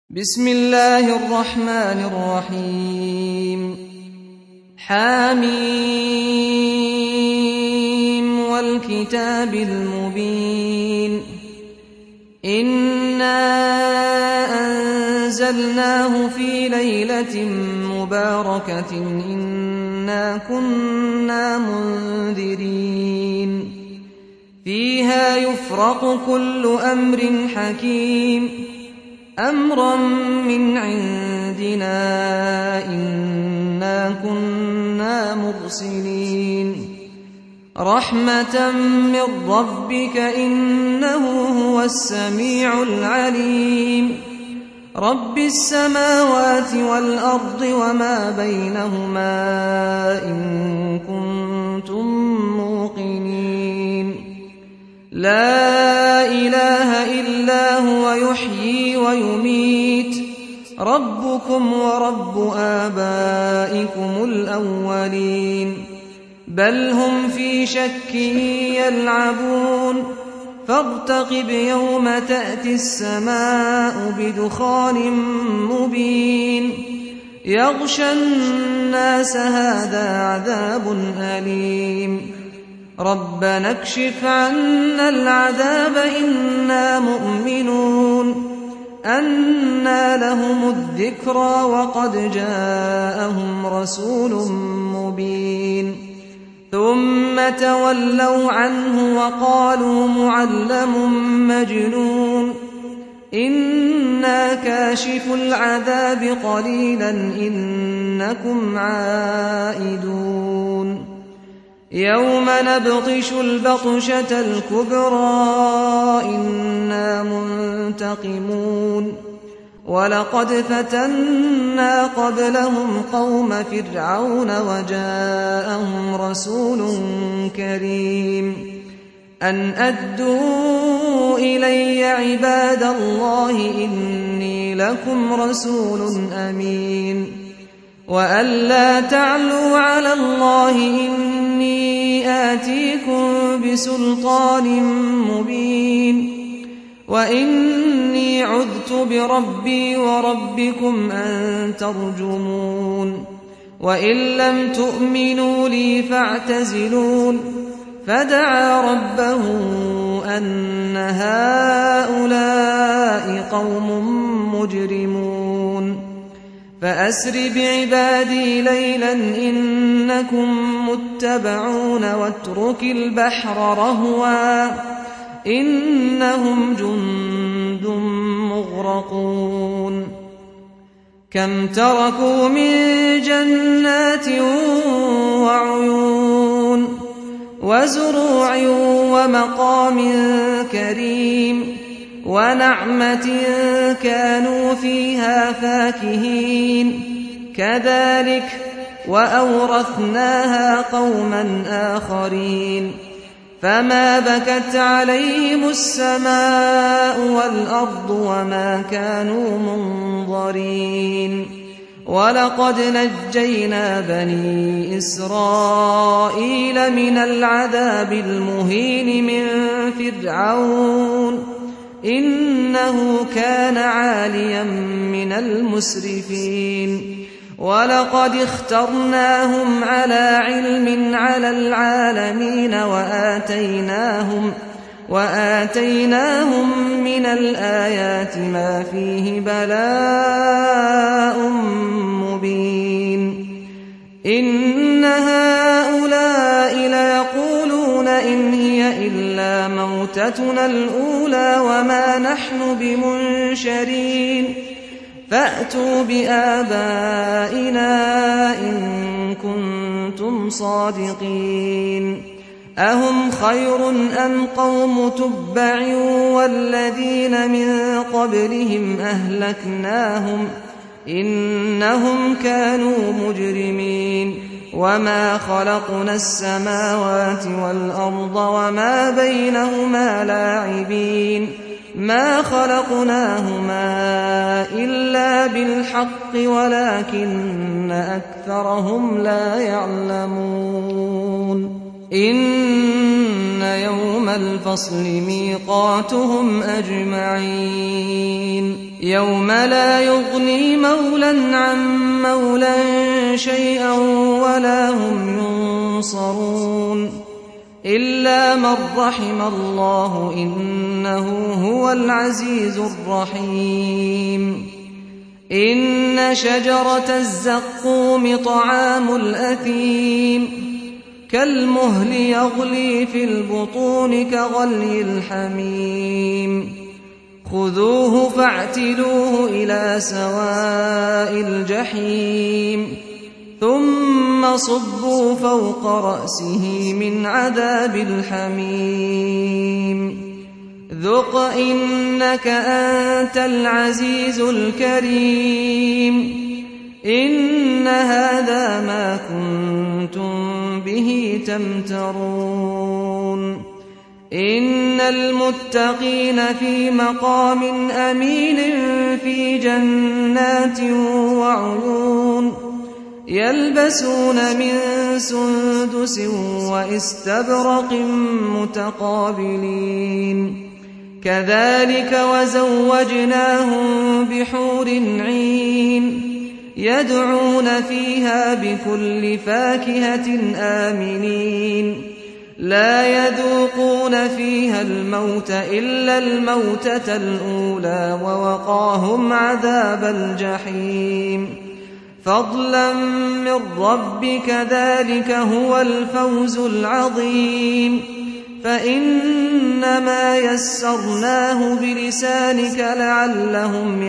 بسم الله الرحمن الرحيم حميم والكتاب المبين إنا أنزلناه في ليلة مباركة إنا كنا منذرين فيها يفرق كل أمر حكيم أمرا من عندنا إنا كنا مرسلين رحمة من ربك إنه هو السميع العليم رب السماوات والأرض وما بينهما إن كنتم موقنين لا إله إلا هو يحيي ويميت ربكم ورب آبائكم الأولين بل هم في شك يلعبون فارتقب يوم تأتي السماء بدخان مبين يغشى الناس هذا عذاب أليم ربنا اكشف عنا العذاب إنا مؤمنون أنى لهم الذكرى وقد جاءهم رسول مبين ثم تولوا عنه وقالوا معلم مجنون إنا كاشف العذاب قليلا إنكم عائدون يوم نبطش البطشة الكبرى إنا منتقمون ولقد فتنا قبلهم قوم فرعون وجاءهم رسول كريم أن أدوا إلي عباد الله إني لكم رسول أمين وأن لا تعلوا على الله إني آتيكم بسلطان مبين وإني عذت بربي وربكم أن ترجمون وإن لم تؤمنوا لي فاعتزلون فدعا ربه أن هؤلاء قوم مجرمون فأسر بعبادي ليلا إنكم متبعون واترك البحر رهوا إنهم جند مغرقون كم تركوا من جنات وعيون وزروع ومقام كريم ونعمة كانوا فيها فاكهين كذلك وأورثناها قوما آخرين فما بكت عليهم السماء والأرض وما كانوا منظرين ولقد نجينا بني إسرائيل من العذاب المهين من فرعون إنه كان عاليا من المسرفين ولقد اخترناهم على علم على العالمين وآتيناهم من الآيات ما فيه بلاء مبين إن هؤلاء ليقولون إن هي إلا موتتنا الأولى وما نحن بمنشرين فأتوا بآبائنا إن كنتم صادقين أهم خير أم قوم تبع والذين من قبلهم أهلكناهم إنهم كانوا مجرمين وما خلقنا السماوات والأرض وما بينهما لاعبين ما خلقناهما إلا بالحق ولكن أكثرهم لا يعلمون إن يوم الفصل ميقاتهم أجمعين يوم لا يغني مولى عن مولى شيئا ولا هم ينصرون إلا من رحم الله إنه هو العزيز الرحيم إن شجرة الزقوم طعام الأثيم كالمهل يغلي في البطون كغلي الحميم خذوه فاعتلوه إلى سواء الجحيم ثم صبوا فوق رأسه من عذاب الحميم ذق إنك أنت العزيز الكريم إن هذا ما كنتم به تمترون إن المتقين في مقام أمين في جنات وعيون يلبسون من سندس واستبرق متقابلين كذلك وزوجناهم بحور عين يدعون فيها بكل فاكهة آمنين لا يذوقون فيها الموت إلا الموتة الأولى ووقاهم عذاب الجحيم فضلا من ربك ذلك هو الفوز العظيم فإنما يسرناه بلسانك لعلهم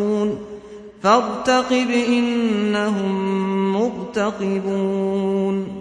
يتذكرون فارتقب إنهم مرتقبون